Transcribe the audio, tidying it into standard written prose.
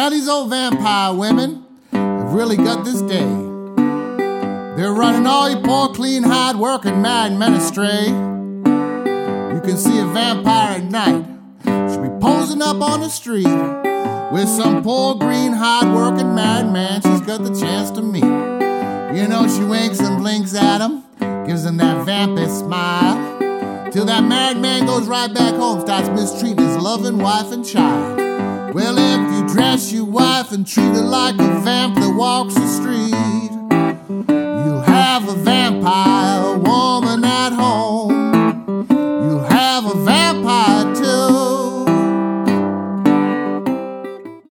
Now these old vampire women have really got this day. They're running all you poor, clean, hard-working married men astray. You can see a vampire at night. She'll be posing up on the street with some poor, green, hard-working married man she's got the chance to meet. You know, she winks and blinks at him, gives him that vampy smile, till that married man goes right back home, starts mistreating his loving wife and child. Well, if you dress your wife and treat her like a vamp that walks the street, you'll have a vampire